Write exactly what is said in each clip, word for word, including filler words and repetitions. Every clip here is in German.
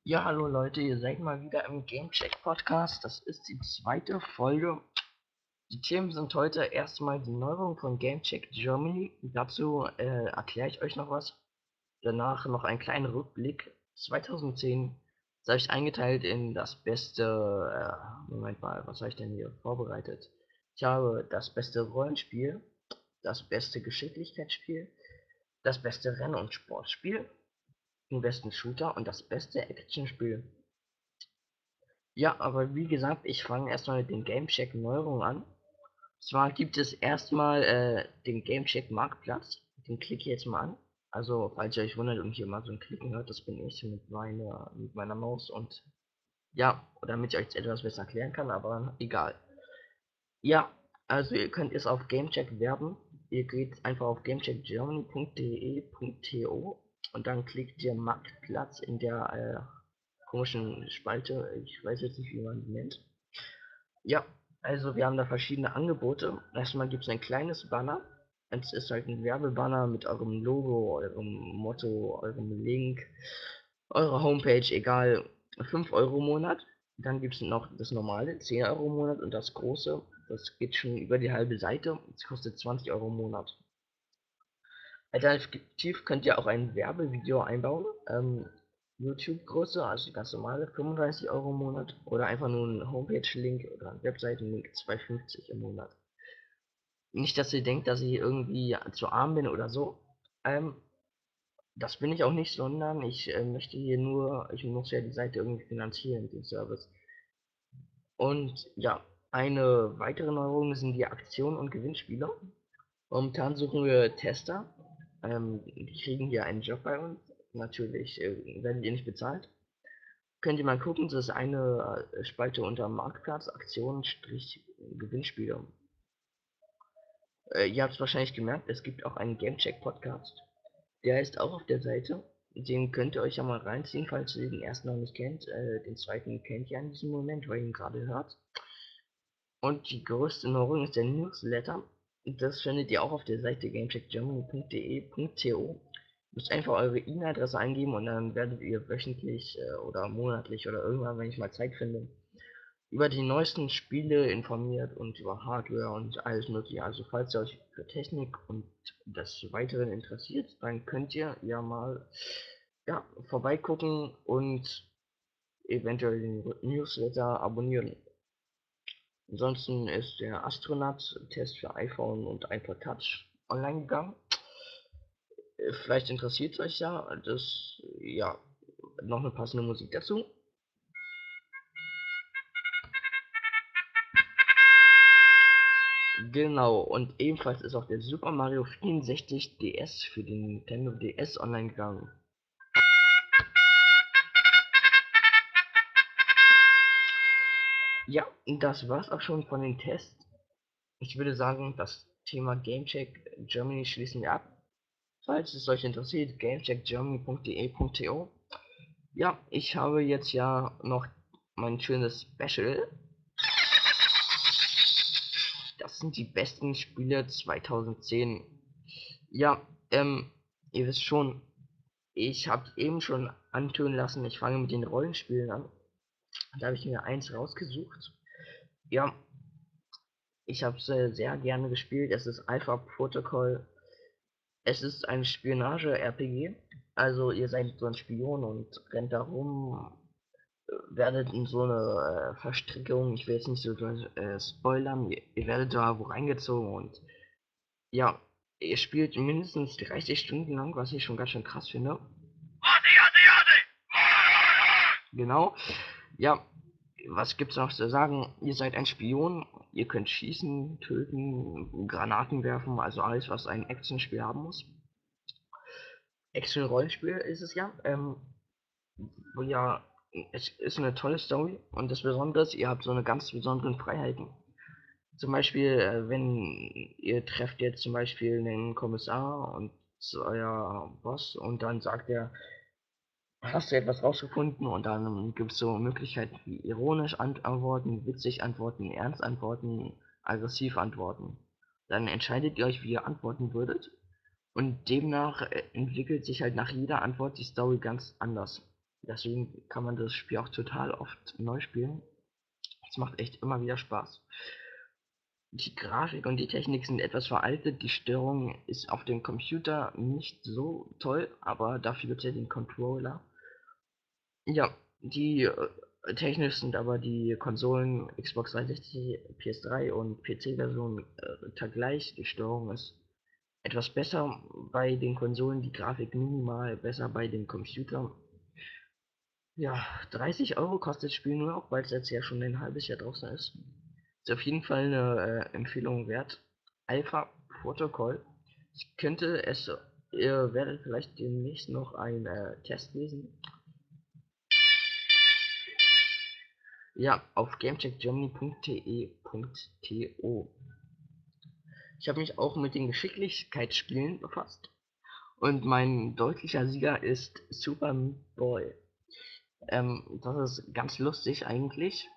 Ja, hallo Leute, ihr seid mal wieder im Gamecheck Podcast. Das ist die zweite Folge. Die Themen sind heute erstmal die Neuerung von Gamecheck Germany. Dazu äh, erkläre ich euch noch was. Danach noch einen kleinen Rückblick. zweitausendzehn das habe ich eingeteilt in das beste. Äh, Moment mal, was habe ich denn hier vorbereitet? Ich habe das beste Rollenspiel, das beste Geschicklichkeitsspiel, das beste Renn- und Sportspiel, den besten Shooter und das beste Actionspiel. Ja, aber wie gesagt, ich fange erstmal mit den Gamecheck Neuerungen an. Zwar gibt es erstmal äh, den Gamecheck Marktplatz. Den klicke ich jetzt mal an. Also, falls ihr euch wundert und hier mal so ein Klicken hört, das bin ich mit meiner, mit meiner Maus und ja, damit ich euch etwas besser erklären kann, aber egal. Ja, also ihr könnt es auf Gamecheck werben. Ihr geht einfach auf gamecheck germany punkt de punkt to und dann klickt ihr Marktplatz in der äh, komischen Spalte. Ich weiß jetzt nicht, wie man die nennt. Ja, also wir haben da verschiedene Angebote. Erstmal gibt es ein kleines Banner. Es ist halt ein Werbebanner mit eurem Logo, eurem Motto, eurem Link, eurer Homepage, egal, fünf Euro im Monat. Dann gibt es noch das normale, zehn Euro im Monat und das große, das geht schon über die halbe Seite. Das kostet zwanzig Euro im Monat. Alternativ könnt ihr auch ein Werbevideo einbauen. Ähm, YouTube-Größe, also ganz normale, fünfunddreißig Euro im Monat. Oder einfach nur ein Homepage-Link oder ein Webseiten-Link, zwei fünfzig im Monat. Nicht, dass ihr denkt, dass ich irgendwie zu arm bin oder so. Ähm, das bin ich auch nicht, sondern ich äh, möchte hier nur, ich muss ja die Seite irgendwie finanzieren, den Service. Und ja, eine weitere Neuerung sind die Aktionen und Gewinnspiele. Momentan suchen wir Tester. Ähm, die kriegen hier einen Job bei uns. Natürlich äh, werdet ihr nicht bezahlt. Könnt ihr mal gucken, das ist eine äh, Spalte unter Marktplatz, Aktionen, Strich, Gewinnspiele. Äh, ihr habt es wahrscheinlich gemerkt, es gibt auch einen Gamecheck Podcast. Der ist auch auf der Seite. Den könnt ihr euch ja mal reinziehen, falls ihr den ersten noch nicht kennt. Äh, den zweiten kennt ihr in diesem Moment, weil ihr ihn gerade hört. Und die größte Neuerung ist der Newsletter. Das findet ihr auch auf der Seite gamecheck germany punkt de punkt to. Ihr müsst einfach eure E-Mail-Adresse eingeben und dann werdet ihr wöchentlich äh, oder monatlich oder irgendwann, wenn ich mal Zeit finde, über die neuesten Spiele informiert und über Hardware und alles mögliche. Also falls ihr euch für Technik und das Weiteren interessiert, dann könnt ihr ja mal ja, vorbeigucken und eventuell den Newsletter abonnieren. Ansonsten ist der Astronaut-Test für iPhone und iPod Touch online gegangen. Äh, Vielleicht interessiert es euch ja. Das, ja, noch eine passende Musik dazu. Genau, und ebenfalls ist auch der Super Mario vierundsechzig D S für den Nintendo D S online gegangen. Ja, das war's auch schon von den Tests. Ich würde sagen, das Thema Gamecheck Germany schließen wir ab. Falls es euch interessiert, gamecheck germany punkt de punkt to. Ja, ich habe jetzt ja noch mein schönes Special. Das sind die besten Spiele zweitausendzehn. Ja, ähm, ihr wisst schon, ich habe eben schon antönen lassen, ich fange mit den Rollenspielen an. Da habe ich mir eins rausgesucht. Ja, ich habe es äh, sehr gerne gespielt. Es ist Alpha Protocol. Es ist ein Spionage-R P G. Also ihr seid so ein Spion und rennt da rum, werdet in so eine äh, Verstrickung, ich will jetzt nicht so äh, spoilern, ihr, ihr werdet da wo reingezogen und ja, ihr spielt mindestens dreißig Stunden lang, was ich schon ganz schön krass finde. Genau. Ja, was gibt's noch zu sagen? Ihr seid ein Spion, ihr könnt schießen, töten, Granaten werfen, also alles, was ein Actionspiel haben muss. Action-Rollenspiel ist es ja. Ähm, wo ja, es ist eine tolle Story und das Besondere ist, ihr habt so eine ganz besonderen Freiheiten. Zum Beispiel, äh, wenn ihr trefft jetzt zum Beispiel einen Kommissar und zu euer Boss und dann sagt er, hast du etwas rausgefunden? Und dann gibt es so Möglichkeiten wie ironisch antworten, witzig antworten, ernst antworten, aggressiv antworten. Dann entscheidet ihr euch, wie ihr antworten würdet. Und demnach äh, entwickelt sich halt nach jeder Antwort die Story ganz anders. Deswegen kann man das Spiel auch total oft neu spielen. Es macht echt immer wieder Spaß. Die Grafik und die Technik sind etwas veraltet, die Steuerung ist auf dem Computer nicht so toll, aber dafür gibt es ja den Controller. Ja, die äh, technisch sind aber die Konsolen Xbox dreihundertsechzig, P S drei und P C-Version äh, gleich. Die Steuerung ist etwas besser bei den Konsolen, die Grafik minimal besser bei den Computern. Ja, dreißig Euro kostet das Spiel nur noch, weil es jetzt ja schon ein halbes Jahr draußen ist. Ist auf jeden Fall eine äh, Empfehlung wert. Alpha Protocol. Ich könnte es, ihr werdet vielleicht demnächst noch einen äh, Test lesen. Ja, auf gamecheckgermany punkt de.to. Ich habe mich auch mit den Geschicklichkeitsspielen befasst. Und mein deutlicher Sieger ist Super Meat Boy. Ähm, das ist ganz lustig eigentlich.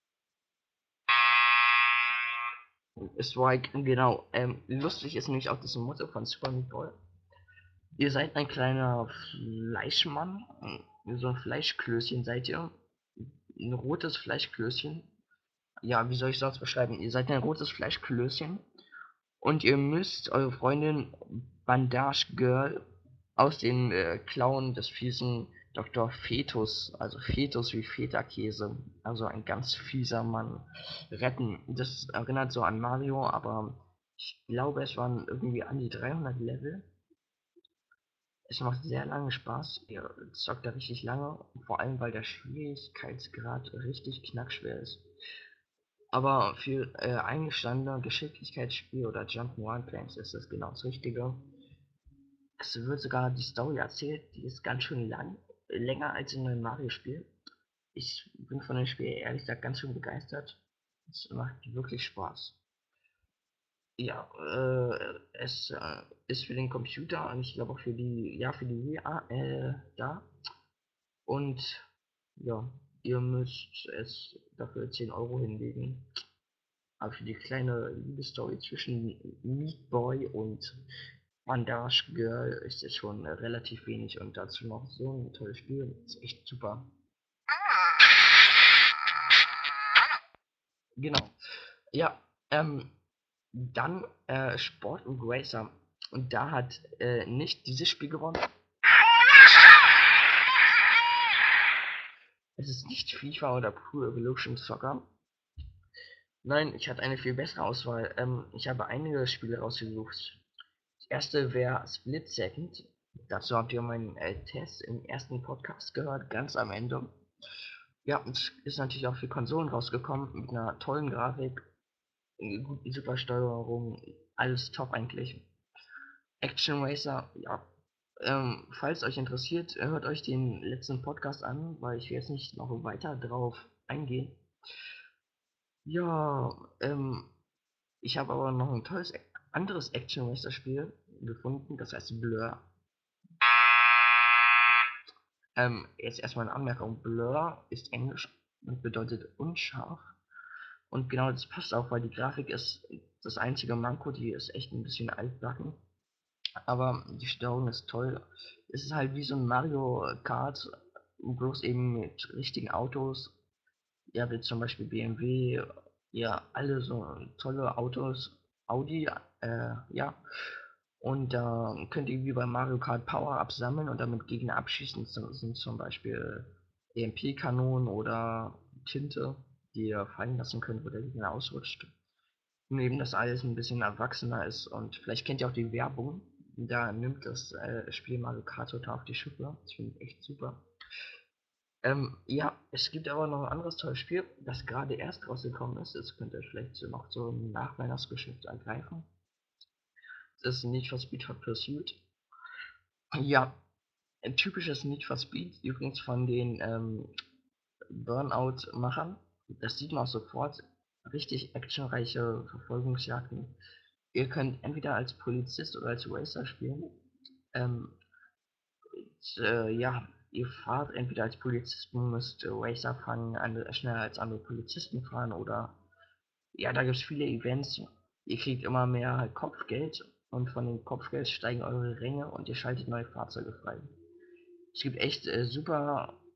Es war genau, ähm, lustig ist nämlich auch das Motto von Super Meat Boy. Ihr seid ein kleiner Fleischmann, so ein Fleischklößchen seid ihr. Ein rotes Fleischklößchen. Ja, wie soll ich das beschreiben? Ihr seid ein rotes Fleischklößchen und ihr müsst eure Freundin Bandage Girl aus den äh, Klauen des fiesen Doktor Fetus, also Fetus wie Feta-Käse, also ein ganz fieser Mann, retten. Das erinnert so an Mario, aber ich glaube, es waren irgendwie an die dreihundert Level. Es macht sehr lange Spaß. Ihr zockt da richtig lange, vor allem weil der Schwierigkeitsgrad richtig knackschwer ist. Aber für äh, eingestandene Geschicklichkeitsspiel oder Jump'n'Run-Games ist das genau das Richtige. Es wird sogar die Story erzählt, die ist ganz schön lang, länger als in einem Mario-Spiel. Ich bin von dem Spiel ehrlich gesagt ganz schön begeistert. Es macht wirklich Spaß. Ja, äh, es äh, ist für den Computer und ich glaube auch für die, ja, für die Wii äh, da. Und ja, ihr müsst es dafür zehn Euro hinlegen. Aber für die kleine Liebesstory zwischen Meat Boy und Bandage Girl ist es schon äh, relativ wenig und dazu noch so ein tolles Spiel. Ist echt super. Genau. Ja, ähm, dann äh, Sport und Racer. Und da hat äh, nicht dieses Spiel gewonnen. Es ist nicht FIFA oder Pro Evolution Soccer. Nein, ich hatte eine viel bessere Auswahl. Ähm, ich habe einige Spiele rausgesucht. Das erste wäre Split Second. Dazu habt ihr meinen äh, Test im ersten Podcast gehört, ganz am Ende. Ja, es ist natürlich auch für Konsolen rausgekommen, mit einer tollen Grafik, äh, guten Supersteuerung, alles top eigentlich. Action Racer, ja. Ähm, falls euch interessiert, hört euch den letzten Podcast an, weil ich will jetzt nicht noch weiter drauf eingehen. Ja, ähm, ich habe aber noch ein tolles anderes Action Racer Spiel gefunden, das heißt Blur. Ähm, jetzt erstmal eine Anmerkung. Blur ist Englisch und bedeutet unscharf. Und genau das passt auch, weil die Grafik ist das einzige Manko, die ist echt ein bisschen altbacken. Aber die Steuerung ist toll. Es ist halt wie so ein Mario Kart, bloß eben mit richtigen Autos. Ja, wie zum Beispiel B M W, ja, alle so tolle Autos. Audi, äh, ja. Und da äh, könnt ihr wie bei Mario Kart Power-Ups sammeln und damit Gegner abschießen. Das sind zum Beispiel E M P-Kanonen oder Tinte, die ihr fallen lassen könnt, wo der Gegner ausrutscht. Und eben das alles ein bisschen erwachsener ist. Und vielleicht kennt ihr auch die Werbung. Da nimmt das äh, Spiel Mario Kart total auf die Schippe. Das finde ich echt super. Ähm, ja, es gibt aber noch ein anderes tolles Spiel, das gerade erst rausgekommen ist. Das könnt ihr vielleicht so noch so im Nachweihnachtsgeschäft ergreifen. Das ist Need for Speed Hot Pursuit. Ja, ein typisches Need for Speed, übrigens von den ähm, Burnout-Machern. Das sieht man auch sofort. Richtig actionreiche Verfolgungsjagden. Ihr könnt entweder als Polizist oder als Racer spielen. Ähm, und, äh, ja, ihr fahrt entweder als Polizisten, müsst äh, Racer fahren, andere, schneller als andere Polizisten fahren oder ja, da gibt es viele Events. Ihr kriegt immer mehr halt Kopfgeld und von dem Kopfgeld steigen eure Ränge und ihr schaltet neue Fahrzeuge frei. Es gibt echt äh, super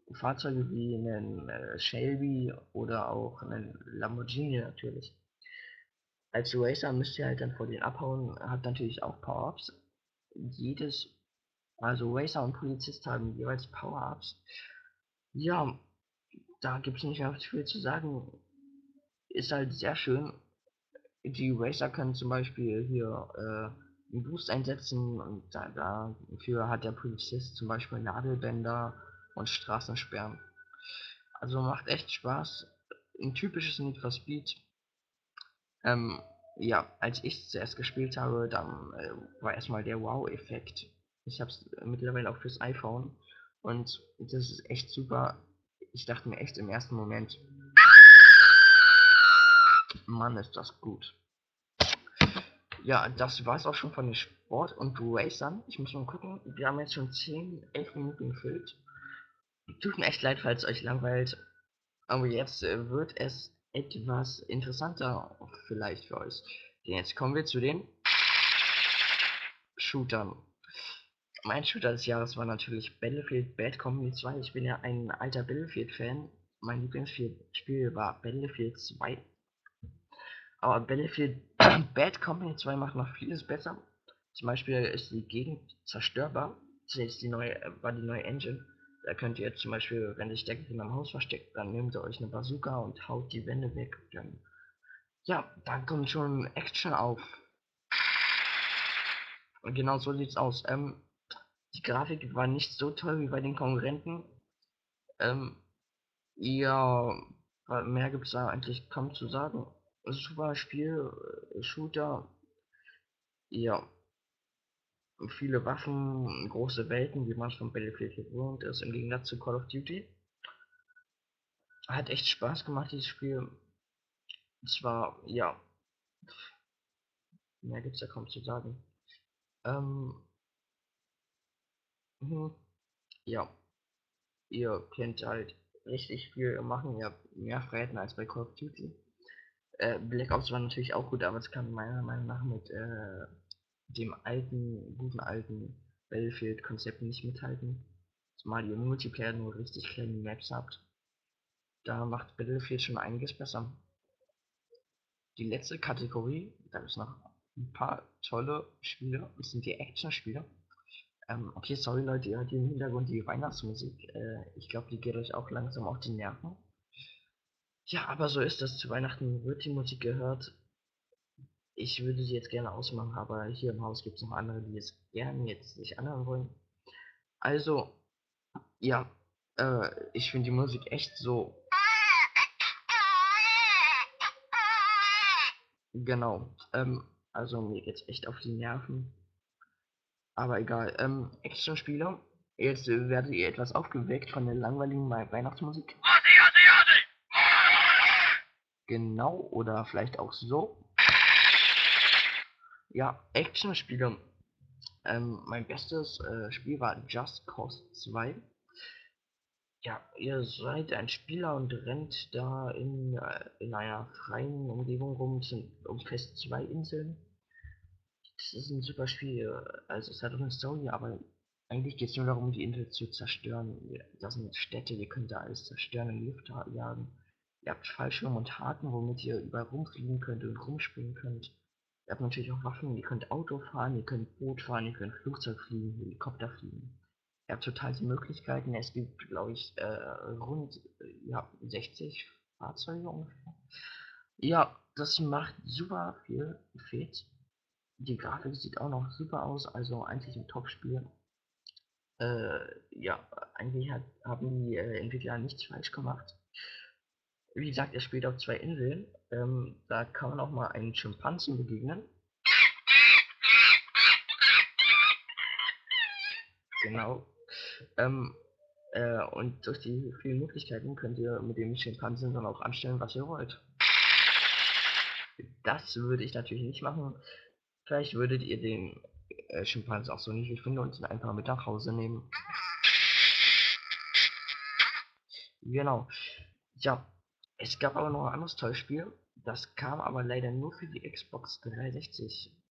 Fahrzeuge wie einen äh, Shelby oder auch einen Lamborghini natürlich. Als Racer müsst ihr halt dann vor denen abhauen, hat natürlich auch Power-Ups. Jedes, also Racer und Polizist haben jeweils Power-Ups. Ja, da gibt es nicht mehr viel zu sagen. Ist halt sehr schön. Die Racer können zum Beispiel hier äh, einen Boost einsetzen und da, dafür hat der Polizist zum Beispiel Nadelbänder und Straßensperren. Also macht echt Spaß. Ein typisches Need for Speed. Ähm, ja, als ich zuerst gespielt habe, dann äh, war erstmal der Wow-Effekt. Ich habe es mittlerweile auch fürs iPhone und das ist echt super. Ich dachte mir echt im ersten Moment, Mann, ist das gut. Ja, das war es auch schon von den Sport- und Racern. Ich muss mal gucken, wir haben jetzt schon zehn, elf Minuten gefüllt. Tut mir echt leid, falls euch langweilt. Aber jetzt äh, wird es etwas interessanter vielleicht für euch. Denn jetzt kommen wir zu den Shootern. Mein Shooter des Jahres war natürlich Battlefield Bad Company zwei. Ich bin ja ein alter Battlefield-Fan. Mein Lieblingsspiel war Battlefield zwei. Aber Battlefield Bad Company zwei macht noch vieles besser. Zum Beispiel ist die Gegend zerstörbar. Das ist die neue, äh, war die neue Engine. Da könnt ihr zum Beispiel, wenn sich der Gegner im Haus versteckt, dann nehmt ihr euch eine Bazooka und haut die Wände weg. Dann, ja, dann kommt schon Action auf. Und genau so sieht's aus. Ähm, die Grafik war nicht so toll wie bei den Konkurrenten. Ähm, ja, mehr gibt's da eigentlich kaum zu sagen. Super Spiel, äh, Shooter, ja, viele Waffen, große Welten, wie man es von Battlefield gewohnt ist, im Gegensatz zu Call of Duty. Hat echt Spaß gemacht, dieses Spiel. Es war, ja, mehr gibt's da kaum zu sagen. Ähm, hm, ja, ihr könnt halt richtig viel machen, ihr habt mehr Freiheiten als bei Call of Duty. Äh, Black Ops war natürlich auch gut, aber es kann meiner Meinung nach mit äh, dem alten, guten alten Battlefield-Konzept nicht mithalten. Zumal ihr Multiplayer nur richtig kleine Maps habt. Da macht Battlefield schon einiges besser. Die letzte Kategorie, da ist noch ein paar tolle Spiele, das sind die Action-Spiele. Ähm, okay, sorry Leute, ihr hört hier im Hintergrund die Weihnachtsmusik. Äh, ich glaube, die geht euch auch langsam auf die Nerven. Ja, aber so ist das. Zu Weihnachten wird die Musik gehört. Ich würde sie jetzt gerne ausmachen, aber hier im Haus gibt es noch andere, die es gerne jetzt sich anhören wollen. Also, ja, äh, ich finde die Musik echt so. Genau. Ähm, also mir geht's echt auf die Nerven. Aber egal. Ähm, Actionspiele. Jetzt äh, werdet ihr etwas aufgeweckt von der langweiligen Wei- Weihnachtsmusik. Genau, oder vielleicht auch so. Ja, Actionspiele. Ähm, mein bestes äh, Spiel war Just Cause zwei. Ja, ihr seid ein Spieler und rennt da in, äh, in einer freien Umgebung rum. Es sind umfasst zwei Inseln. Das ist ein super Spiel. Also es hat auch eine Story, aber eigentlich geht es nur darum, die Insel zu zerstören. Das sind Städte, ihr könnt da alles zerstören und in die Luft jagen. Ihr habt Fallschirme und Haken, womit ihr überall rumfliegen könnt und rumspringen könnt. Ihr habt natürlich auch Waffen, ihr könnt Auto fahren, ihr könnt Boot fahren, ihr könnt Flugzeug fliegen, Helikopter fliegen. Ihr habt total die Möglichkeiten. Es gibt, glaube ich, äh, rund äh, ja, sechzig Fahrzeuge ungefähr. Ja, das macht super viel Fett. Die Grafik sieht auch noch super aus, also eigentlich ein Top-Spiel. Äh, ja, eigentlich hat, haben die äh, Entwickler nichts falsch gemacht. Wie gesagt, er spielt auf zwei Inseln. Ähm, da kann man auch mal einen Schimpansen begegnen. Genau. Ähm, äh, und durch die vielen Möglichkeiten könnt ihr mit dem Schimpansen dann auch anstellen, was ihr wollt. Das würde ich natürlich nicht machen. Vielleicht würdet ihr den äh, Schimpansen auch so niedlich finden und ihn einfach mit nach Hause nehmen. Genau. Ja, es gab aber noch ein anderes tolles Spiel. Das kam aber leider nur für die Xbox dreihundertsechzig.